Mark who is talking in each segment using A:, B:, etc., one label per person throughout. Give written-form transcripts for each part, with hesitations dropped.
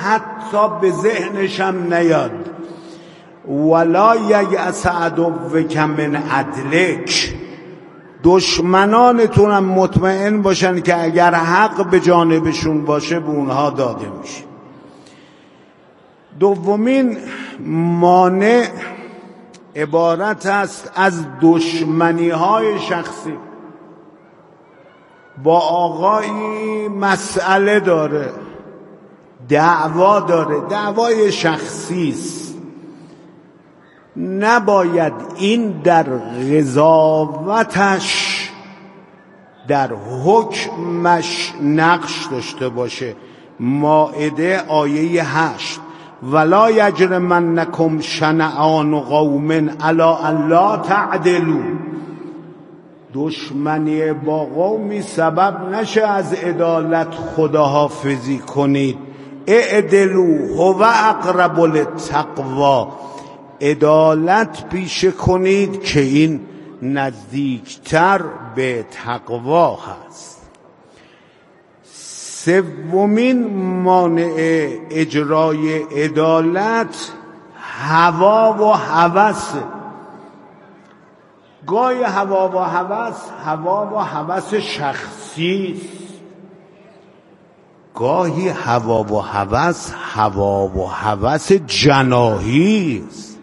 A: حتی به ذهنشم نیاد. ولا ییأس عدوک من عدلک، دشمنانتونم مطمئن باشن که اگر حق به جانبشون باشه به اونها داده میشه. دومین مانع عبارت است از دشمنی‌های شخصی. با آقایی مسئله داره، دعوا داره، دعوای شخصی است، نباید این در قضاوتش، در حکمش نقش داشته باشه. مائده آیه 8: ولا یجرمنکم شنآن قوم علی الا تعدلوا، دشمنی با قومی سبب نشه از عدالت خداحافظی کنید. اعدلوا هو اقرب للتقوی، عدالت پیشه کنید که این نزدیکتر به تقوا هست. سومین مانع اجرای عدالت هوا و هوس. گاهی هوا و هوس شخصی است، گاهی هوا و هوس جناحی است،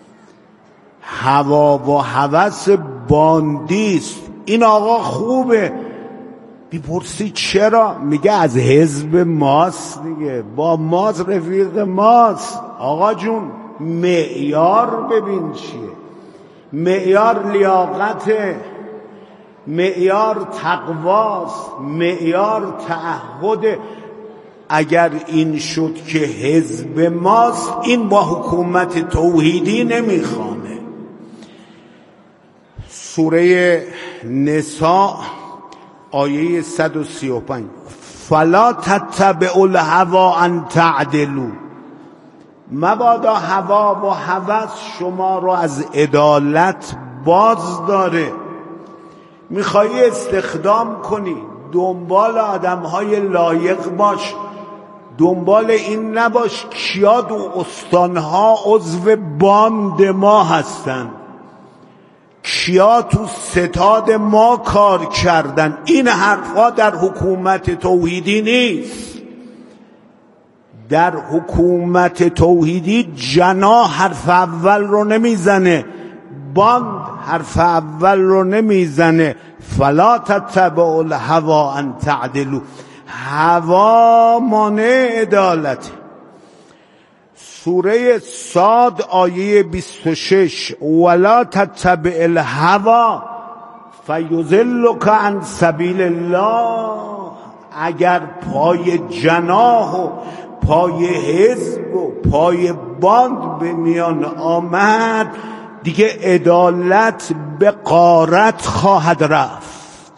A: هوا و هوس باندی است. این آقا خوبه، میپرسی چرا؟ میگه از حزب ماست دیگه، با ماست، رفیق ماست. آقا جون معیار ببین چیه، معیار لیاقته، معیار تقواست، معیار تعهد. اگر این شد که حزب ماست، این با حکومت توحیدی نمیخوانه. سوره نساء آیه 135: فلا تتبعوا الهوى ان تعدلوا، مبادا هوا و هوس شما رو از عدالت باز داره. میخوایی استخدام کنی، دنبال آدمهای لایق باش، دنبال این نباش کیا دو استانها عضو باند ما هستن، کیا تو ستاد ما کار کردن. این حرفا در حکومت توحیدی نیست. در حکومت توحیدی جنا حرف اول رو نمیزنه، باند حرف اول رو نمیزنه. فلا تتبعوا الهوى ان تعدلوا، هوا مانع عدالت. سوره صاد آیه 26: ولا تتبع الهوى فیضلک عن سبیل الله، اگر پای جناح و پای حزب و پای باند به میان آمد، دیگه عدالت به غارت خواهد رفت.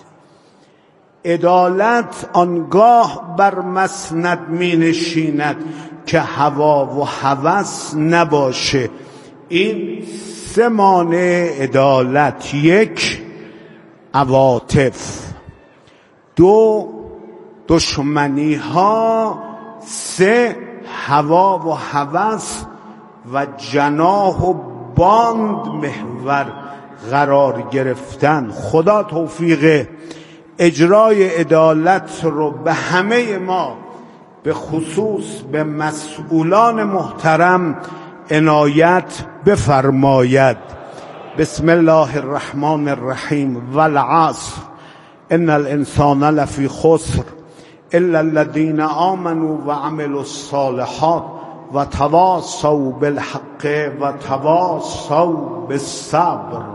A: عدالت آنگاه بر مسند می نشیند که هوا و هوس نباشه. این سه مانع عدالت: یک، عواطف; دو، دشمنی ها; سه، هوا و هوس و جناح و باند محور قرار گرفتن. خدا توفیق اجرای عدالت رو به همه ما، به خصوص به مسئولان محترم عنایت بفرماید. بسم الله الرحمن الرحیم. والعصر ان الانسان لفی خسر الا الذين آمنوا وعملوا الصالحات وتواصوا بالحق وتواصوا بالصبر.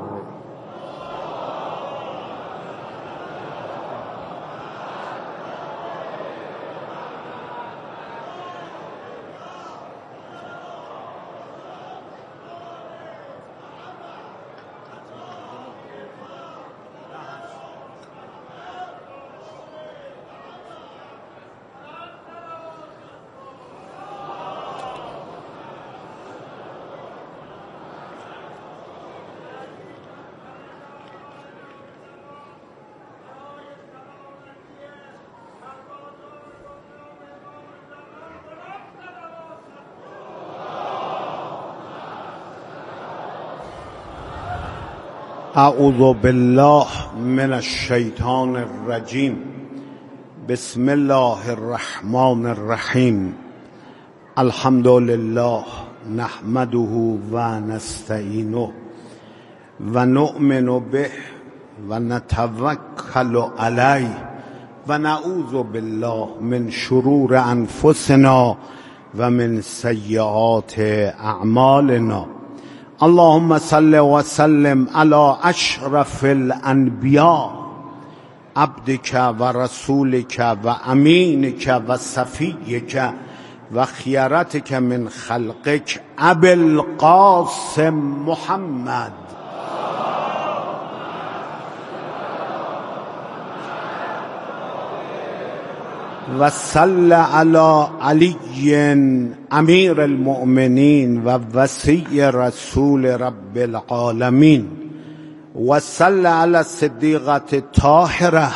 A: اعوذ بالله من الشیطان الرجیم. بسم الله الرحمن الرحیم. الحمد لله نحمده و نستعینه و نؤمن به و نتوکل علیه و نعوذ بالله من شرور انفسنا و من سیئات اعمالنا. اللهم صل و سلم علی اشرف الانبیاء عبدک و رسولک و امینک و صفیک و خیرتک من خلقک ابی القاسم محمد و صل علی علی امیر المؤمنین و وصی رسول رب العالمین و صل علی الصدیقة الطاهرة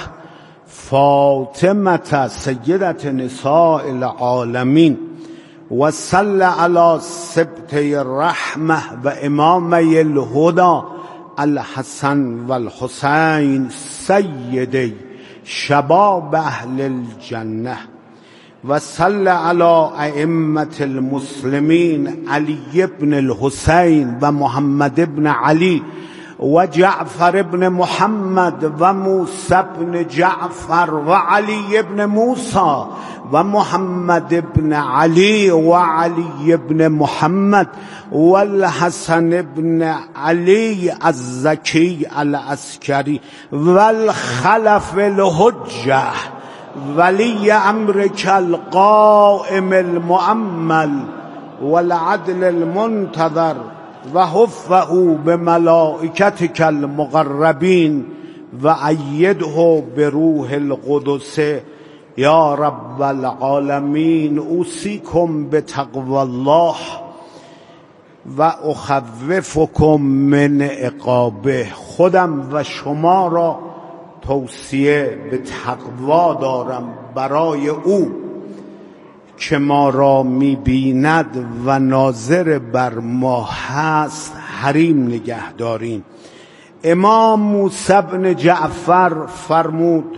A: فاطمة سیدة نساء العالمین و صل علی سبطی الرحمة و امامی الهدى الحسن و الحسین سیدی شباب اهل الجنه و صل علی ائمة المسلمین علی بن الحسین و محمد بن علی و جعفر بن محمد و موسی بن جعفر و علی بن موسی و محمد بن علی و علی بن محمد و الحسن بن علی الزکی العسکری و الخلف الحجه ولی امرک القائم المؤمل والعدل المنتظر و حفه بملائکتک المقربین و ایده بروح القدس یا رب العالمین. اوصیکم بتقوی الله و اخوفکم من عقابه. خودم و شما را توصیه به تقوا دارم برای او که ما را می‌بیند و ناظر بر ما هست حریم نگه داریم. امام موسی بن جعفر فرمود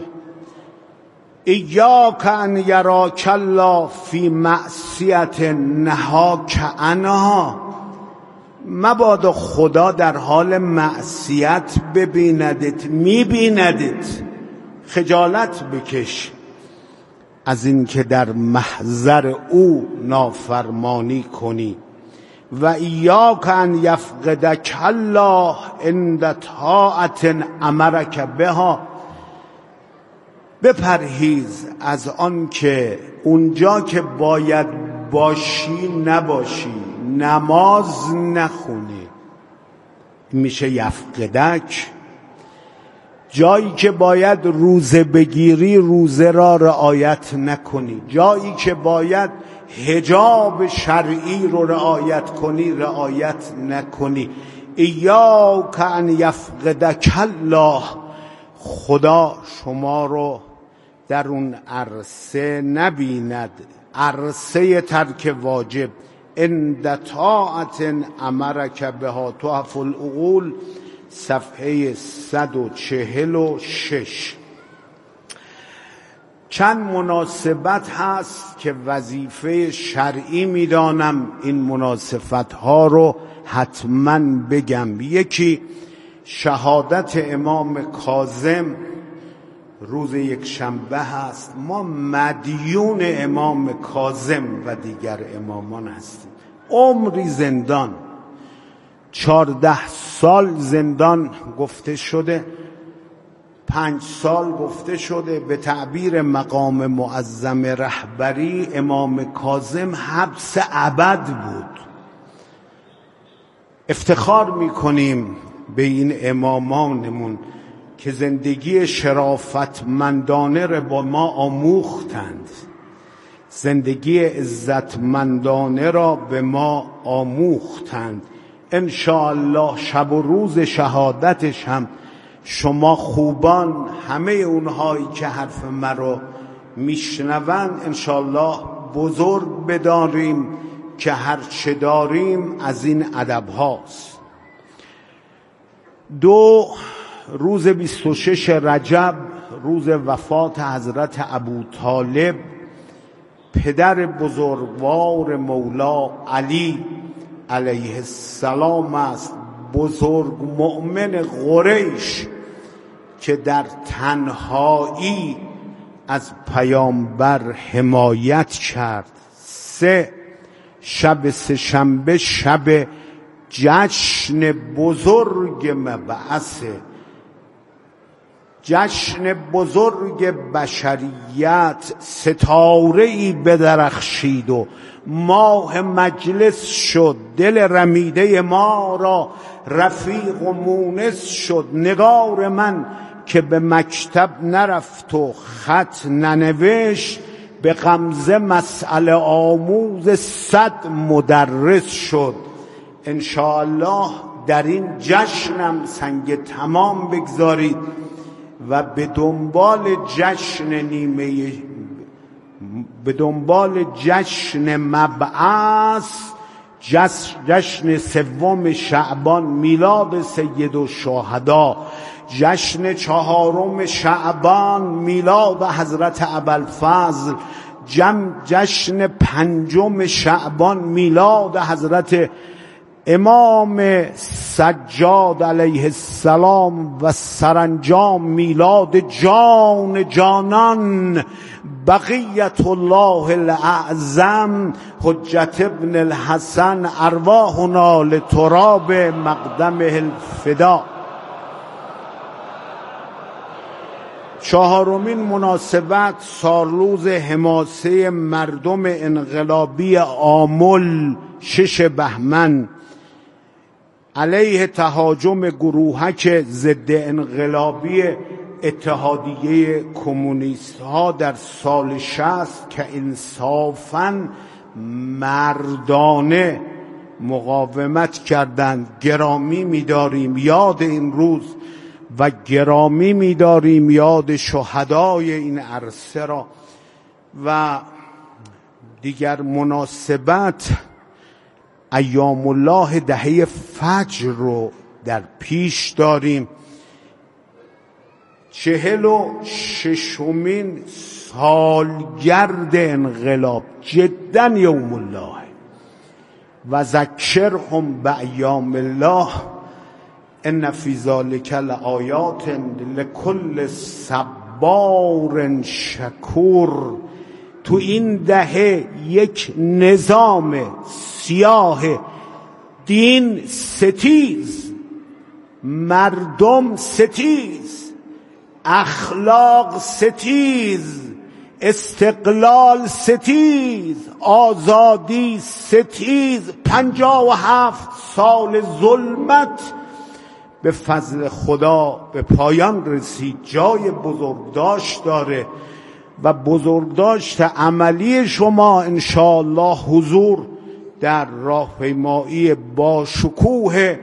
A: ایاک ان یراک الله فی معصیة نهاک عنها. مبادا خدا در حال معصیت ببیندت، میبیندت، خجالت بکش از اینکه در محضر او نافرمانی کنی. و ایاک ان یفقدک الله عند طاعة امرک بها. بپرهیز از آن که اونجا که باید باشی نباشی، نماز نخونی، میشه یفقدک. جایی که باید روزه بگیری روزه را رعایت نکنی، جایی که باید حجاب شرعی رو رعایت کنی رعایت نکنی. ایاک ان یفقدک الله. خدا شما رو در اون عرصه نبیند، عرصه ترک واجب. عند طاعة امرک بها. تحف العقول صفحه 146. چند مناسبت هست که وظیفه شرعی میدانم این مناسبت ها رو حتما بگم. یکی شهادت امام کاظم روز یک شنبه هست. ما مدیون امام کاظم و دیگر امامان هستیم. عمری زندان، 14 سال زندان گفته شده، 5 سال گفته شده. به تعبیر مقام معظم رهبری امام کاظم حبس ابد بود. افتخار میکنیم به این امامانمون که زندگی شرافتمندانه را با ما آموختند، زندگی عزتمندانه را به ما آموختند. انشاءالله شب و روز شهادتش هم شما خوبان، همه اونهایی که حرف مرا میشنوند، انشاءالله بزرگ بداریم که هر چه داریم از این ادب هاست. روز 26 رجب، روز وفات حضرت ابوطالب پدر بزرگوار مولا علی علیه السلام است، بزرگ مؤمن قریش که در تنهایی از پیامبر حمایت کرد. شب سه‌شنبه شب جشن بزرگ مبعثه، جشن بزرگ بشریت. ستاره‌ای بدرخشید و ماه مجلس شد، دل رمیده ما را رفیق و مونس شد. نگار من که به مکتب نرفت و خط ننوشت، به غمزه مسئله آموز 100 مدرس شد. انشاءالله در این جشنم سنگ تمام بگذارید و به دنبال جشن مبعث، جشن 3 شعبان میلاد سید الشهدا، جشن 4 شعبان میلاد حضرت ابوالفضل، جشن 5 شعبان میلاد حضرت امام سجاد علیه السلام و سرانجام میلاد جان جانان بقیت الله الاعظم حجت ابن الحسن ارواحنا لتراب مقدمه الفدا. 4مین مناسبت سالروز حماسه مردم انقلابی آمل 6 بهمن علیه تهاجم گروهک ضد انقلابی اتحادیه کمونیست ها در سال 60 که انصافاً مردانه مقاومت کردند. گرامی می‌داریم یاد این روز و گرامی می‌داریم یاد شهدای این عرصه را. و دیگر مناسبت ایام الله دهه فجر رو در پیش داریم. 46مین سالگرد انقلاب، جدا یوم الله و ذکرهم بایام الله ان فی ذلک لآیات لکل صبار شکور. تو این دهه یک نظام سیاه دین ستیز، مردم ستیز، اخلاق ستیز، استقلال ستیز، آزادی ستیز، 57 سال ظلمت به فضل خدا به پایان رسید. جای بزرگداشت داره و بزرگداشت عملی شما انشاءالله حضور در راهپیمایی با شکوه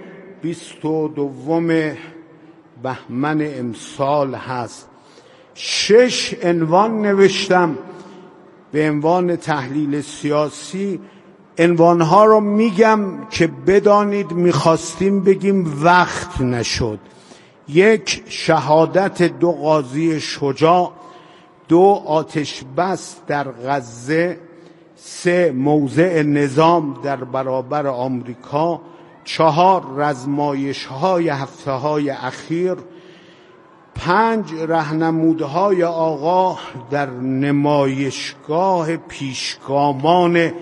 A: 22 بهمن امسال هست. 6 عنوان نوشتم به عنوان تحلیل سیاسی. عنوانها رو میگم که بدانید میخواستیم بگیم وقت نشد. 1 شهادت 2 قاضی شجاع، 2 آتش بس در غزه، 3 موضع نظام در برابر آمریکا، 4 رزمایش‌های هفته‌های اخیر، 5 راهنمودهای آقا در نمایشگاه پیشگامان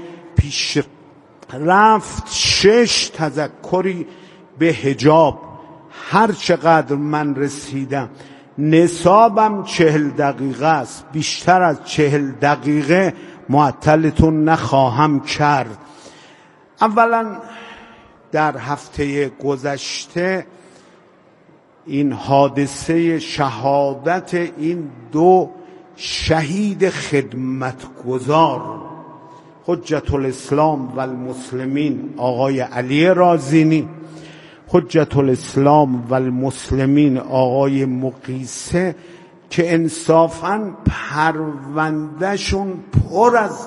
A: پیشرفت، 6 تذکری به حجاب. هر چقدر من رسیدم، نصابم 40 دقیقه است، بیشتر از 40 دقیقه معطلتون نخواهم کرد. اولا در هفته گذشته این حادثه شهادت این 2 شهید خدمتگزار، حجت الاسلام و المسلمین آقای علی رازینی، حجت الاسلام و المسلمین آقای مقیسه، که انصافاً پروندهشون پر از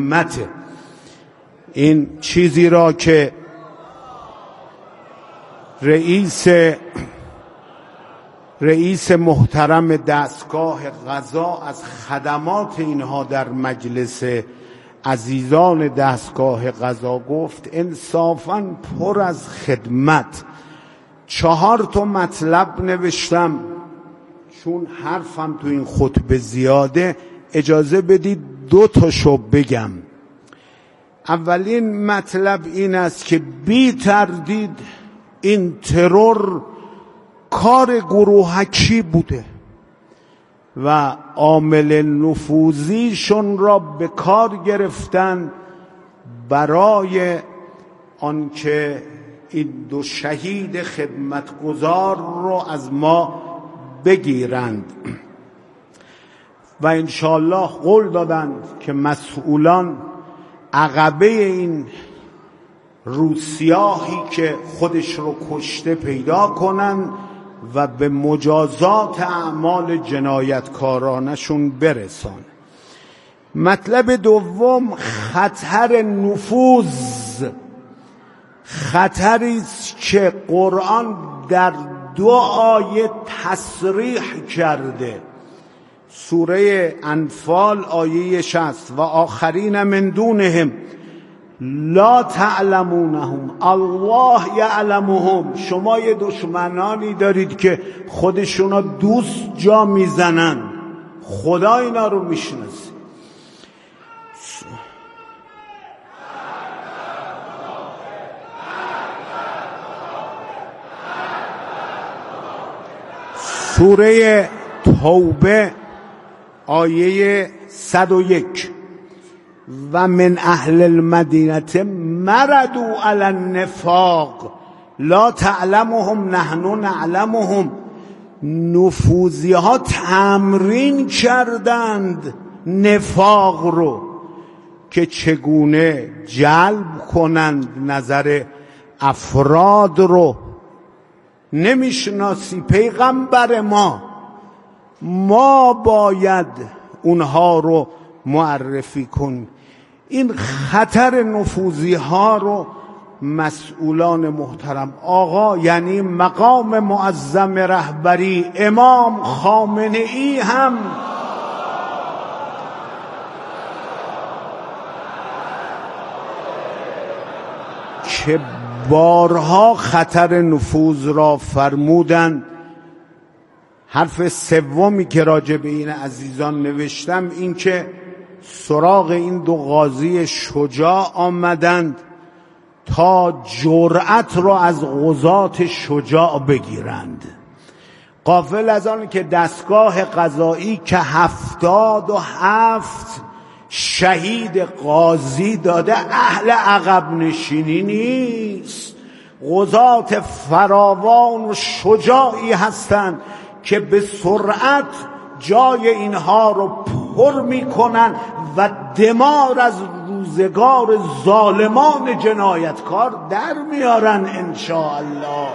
A: خدمته. این چیزی را که رئیس محترم دستگاه قضا از خدمات اینها در مجلس عزیزان دستگاه قضا گفت انصافاً پر از خدمت. 4 مطلب نوشتم، چون حرفم تو این خطبه زیاده اجازه بدید 2 بگم. اولین مطلب این است که بی تردید این ترور کار گروهکی بوده و عامل نفوذیشون را به کار گرفتن برای آنکه این 2 شهید خدمتگزار رو از ما بگیرند و انشاءالله قول دادند که مسئولان عقبه این روسیاهی که خودش رو کشته پیدا کنند و به مجازات اعمال جنایتکارانشون برسان. مطلب دوم خطر نفوذ، خطری است که قرآن در 2 آیه تصریح کرده. سوره انفال آیه 60 و آخرین من دونهم لا تعلمونهم الله یعلمهم. شما یه دشمنانی دارید که خودشونا دوست جا میزنن، خدا اینا رو میشناسه. سوره توبه آیه 101 و من اهل المدینه مردوا علی النفاق لا تعلمهم نحن نعلمهم. نفوذی ها تمرین کردند نفاق رو که چگونه جلب کنند نظر افراد رو. نمیشناسی پیغمبر ما باید اونها رو معرفی کن. این خطر نفوذی ها رو مسئولان محترم، آقا یعنی مقام معظم رهبری امام خامنه ای هم که بارها خطر نفوذ را فرمودند. حرف سومی که راجع به این عزیزان نوشتم این که سراغ این 2 قاضی شجاع آمدند تا جرأت را از قضات شجاع بگیرند. غافل از آن که دستگاه قضایی که 77 شهید قاضی داده اهل عقب نشینی نیست. قضات فراوان و شجاعی هستند که به سرعت جای اینها رو پر میکنن و دمار از روزگار ظالمان جنایتکار در میارن انشاءالله.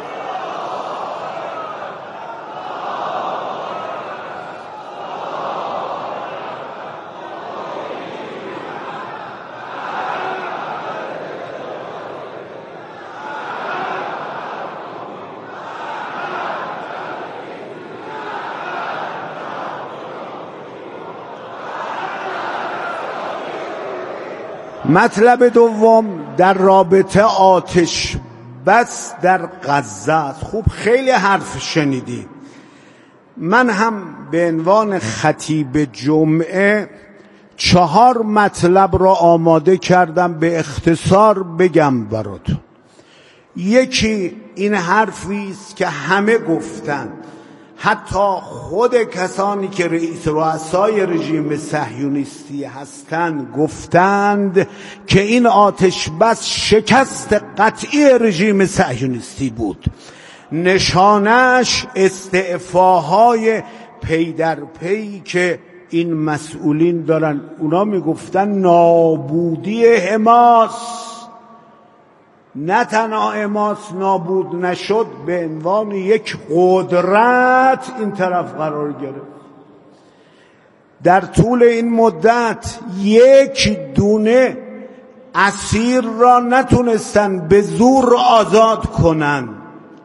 A: مطلب دوم در رابطه آتش بس در غزه است. خوب خیلی حرف شنیدید. من هم به عنوان خطیب جمعه 4 مطلب را آماده کردم، به اختصار بگم براتون. یکی این حرفی است که همه گفتند، حتی خود کسانی که رئیس رؤسای رژیم صهیونیستی هستند گفتند که این آتش بس شکست قطعی رژیم صهیونیستی بود. نشانش استعفاهای پی در پی که این مسئولین دارن. اونا میگفتن نابودی حماس. نه تنها حماس نابود نشد، به عنوان یک قدرت این طرف قرار گرفت. در طول این مدت 1 دونه اسیر را نتونستن به زور آزاد کنن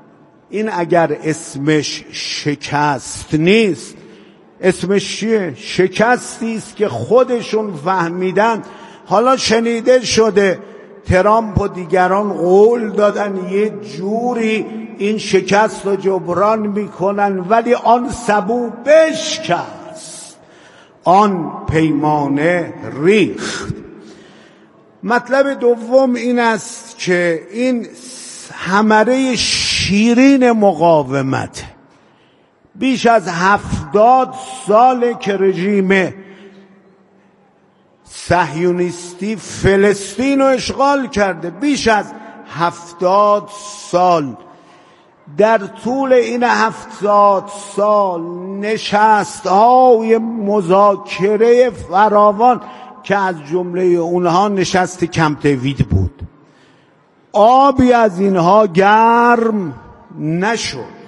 A: این اگر اسمش شکست نیست، اسمش چیه؟ شکستی است که خودشون فهمیدن. حالا شنیده شده ترامپ و دیگران قول دادن یه جوری این شکست رو جبران میکنن، ولی آن سبو بشکست، آن پیمانه ریخت. مطلب دوم این است که این ثمره شیرین مقاومت. بیش از 70 ساله که رژیم صهیونیستی فلسطین رو اشغال کرده. بیش از 70 سال. در طول این 70 سال نشست‌های مذاکره فراوان که از جمله اونها نشست کمپ دیوید بود، آبی از اینها گرم نشد.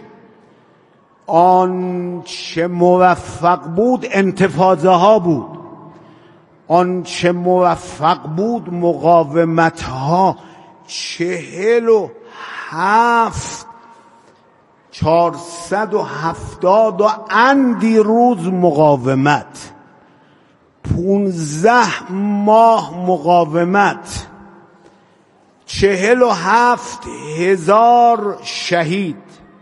A: آنچه موفق بود انتفاضه ها بود، آنچه موفق بود مقاومت ها. 470 و اندی روز مقاومت، 15 ماه مقاومت، 47,000 شهید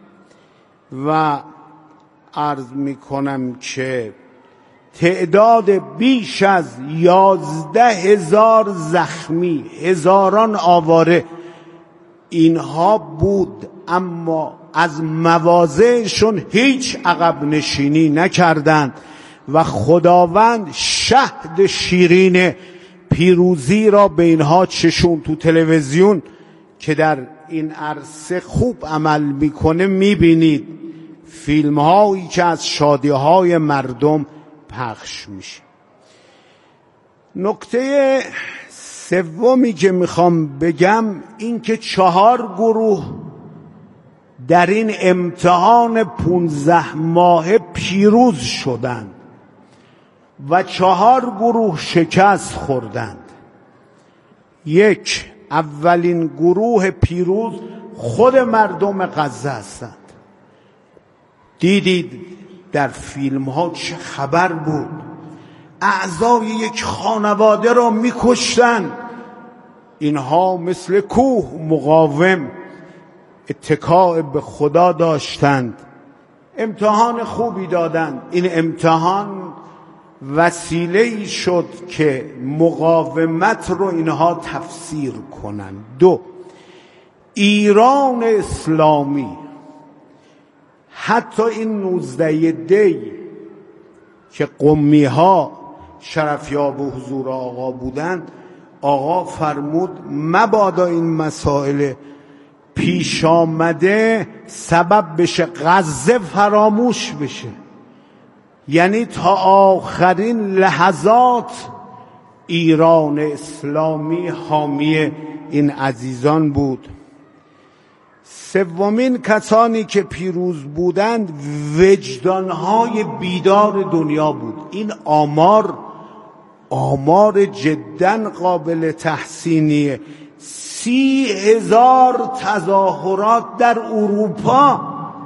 A: و عرض میکنم که تعداد بیش از 11,000 زخمی، هزاران آواره. اینها بود، اما از مواضعشون هیچ عقب نشینی نکردند و خداوند شهد شیرین پیروزی را به اینها چشون. تو تلویزیون که در این عرصه خوب عمل میکنه میبینید فیلم هایی که از شادی های مردم پخش میشه. نکته سومی که میخوام بگم این که 4 گروه در این امتحان 15 ماه پیروز شدند و 4 گروه شکست خوردند. اولین گروه پیروز خود مردم غزه هستند. دیدید در فیلم ها چه خبر بود؟ اعضای یک خانواده را میکشتند. اینها مثل کوه مقاوم اتکاء به خدا داشتند. امتحان خوبی دادند. این امتحان وسیله‌ای شد که مقاومت رو اینها تفسیر کنند. 2. ایران اسلامی حتی این 19 دی که قمی ها شرفیاب و حضور آقا بودند، آقا فرمود مبادا این مسائل پیش آمده سبب بشه غزه فراموش بشه. یعنی تا آخرین لحظات ایران اسلامی حامی این عزیزان بود. سومین کسانی که پیروز بودند وجدانهای بیدار دنیا بود. این آمار جداً قابل تحسینیه. 30,000 تظاهرات در اروپا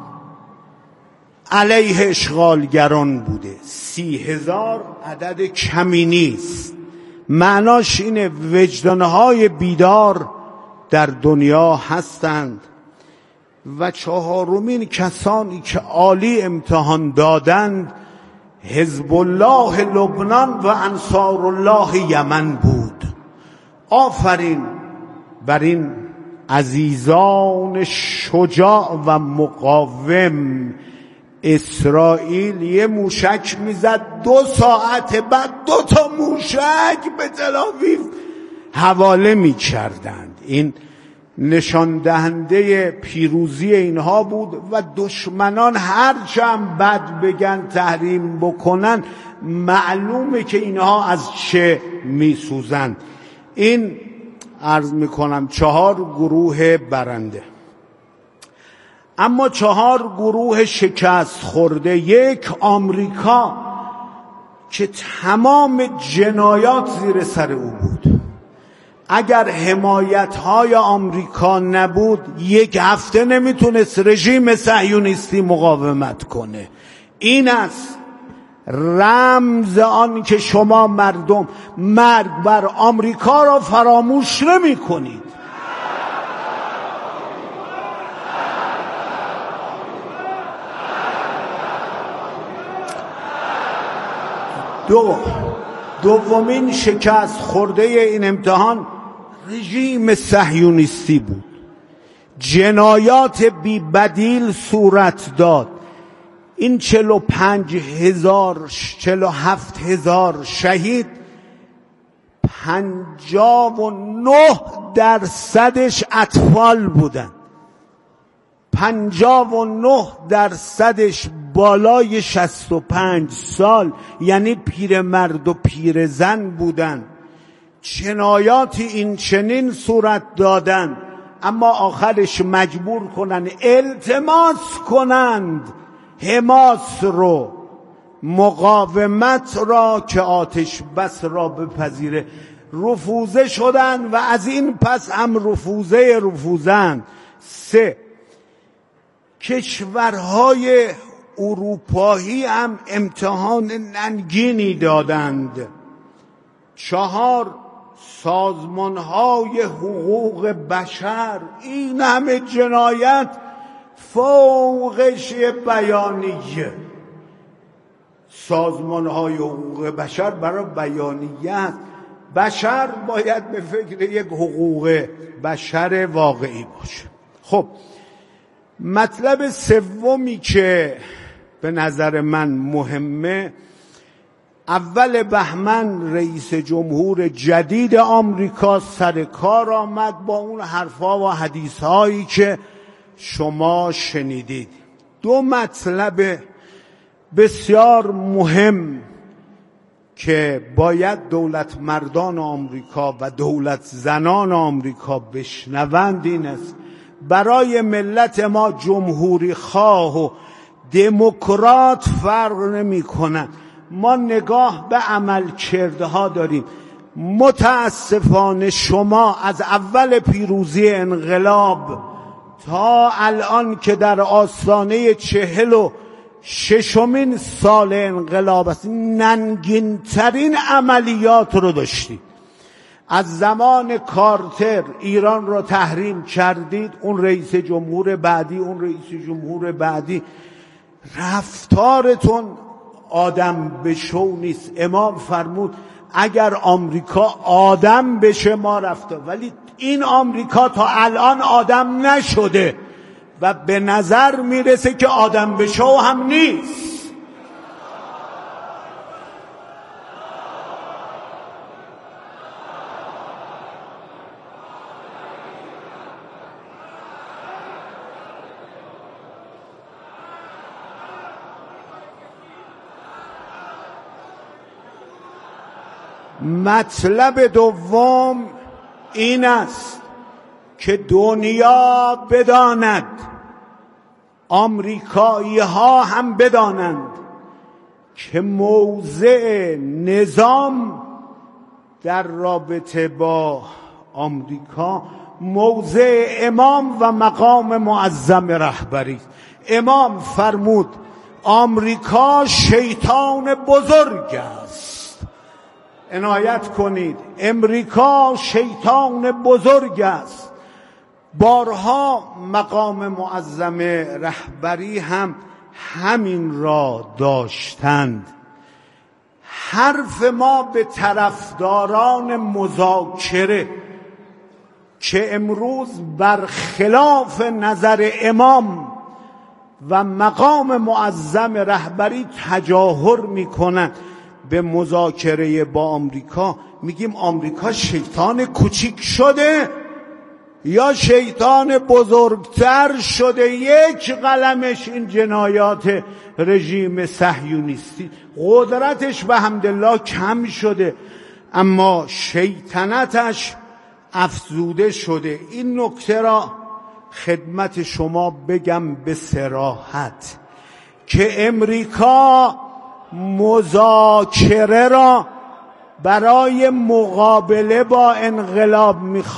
A: علیه اشغالگران بوده. 30,000 عدد کمی نیست. معناش اینه وجدانهای بیدار در دنیا هستند. و 4مین کسانی که عالی امتحان دادند حزب الله لبنان و انصار الله یمن بود. آفرین بر این عزیزان شجاع و مقاوم. اسرائیل یه موشک میزد 2 ساعت بعد 2 تا موشک به تل‌آویو حواله میکردند. این نشان دهنده پیروزی اینها بود و دشمنان هرچند بد بگن تحریم بکنن معلومه که اینها از چه میسوزند. این عرض میکنم 4 گروه برنده. اما 4 گروه شکست خورده. 1 آمریکا که تمام جنایات زیر سر او بود. اگر حمایت‌های آمریکا نبود 1 هفته نمیتونست رژیم صهیونیستی مقاومت کنه. این است رمز آن که شما مردم مرگ بر آمریکا را فراموش نمی کنید. دومین شکست خورده این امتحان رژیم صهیونیستی بود. جنایات بی بدیل صورت داد. این 47,000 شهید 59% اطفال بودن. 59% بالای 65 سال، یعنی پیرمرد و پیرزن بودن. جنایاتی این چنین صورت دادن، اما آخرش مجبور کنن التماس کنند حماس رو، مقاومت را که آتش بس را بپذیره. رفوزه شدن و از این پس هم رفوزند. 3 کشورهای اروپایی هم امتحان ننگینی دادند. 4 سازمانهای حقوق بشر. این همه جنایت فوقش بیانیه. سازمانهای حقوق بشر برای بیانیت، بشر باید به فکر یک حقوق بشر واقعی باشه. خب مطلب سومی که به نظر من مهمه، اول بهمن رئیس جمهور جدید آمریکا سر کار آمد با اون حرفا و حدیثهایی که شما شنیدید. 2 مطلب بسیار مهم که باید دولت مردان آمریکا و دولت زنان آمریکا بشنوند این است: برای ملت ما جمهوری خواه و دموکرات فرق نمی کنن. ما نگاه به عملکردها داریم. متاسفانه شما از اول پیروزی انقلاب تا الان که در آستانه 46مین سال انقلاب است، ننگین ترین عملیات رو داشتید. از زمان کارتر ایران رو تحریم کردید، اون رئیس جمهور بعدی، رفتارتون آدم بشو نیست. امام فرمود اگر آمریکا آدم بشه ما رفتار، ولی این آمریکا تا الان آدم نشده و به نظر میرسه که آدم بشو هم نیست. مطلب دوم این است که دنیا بداند، آمریکایی ها هم بدانند که موضع نظام در رابطه با آمریکا موضع امام و مقام معظم رهبری. امام فرمود آمریکا شیطان بزرگ است. عنایت کنید، امریکا شیطان بزرگ است. بارها مقام معظم رهبری هم همین را داشتند. حرف ما به طرفداران مذاکره که امروز برخلاف نظر امام و مقام معظم رهبری تجاهر میکنند به مذاکره با آمریکا، میگیم آمریکا شیطان کوچیک شده یا شیطان بزرگتر شده. 1 قلمش این جنایات رژیم صهیونیستی. قدرتش به حمدالله کم شده اما شیطنتش افزوده شده. این نکته را خدمت شما بگم به صراحت که امریکا مذاکره را برای مقابله با انقلاب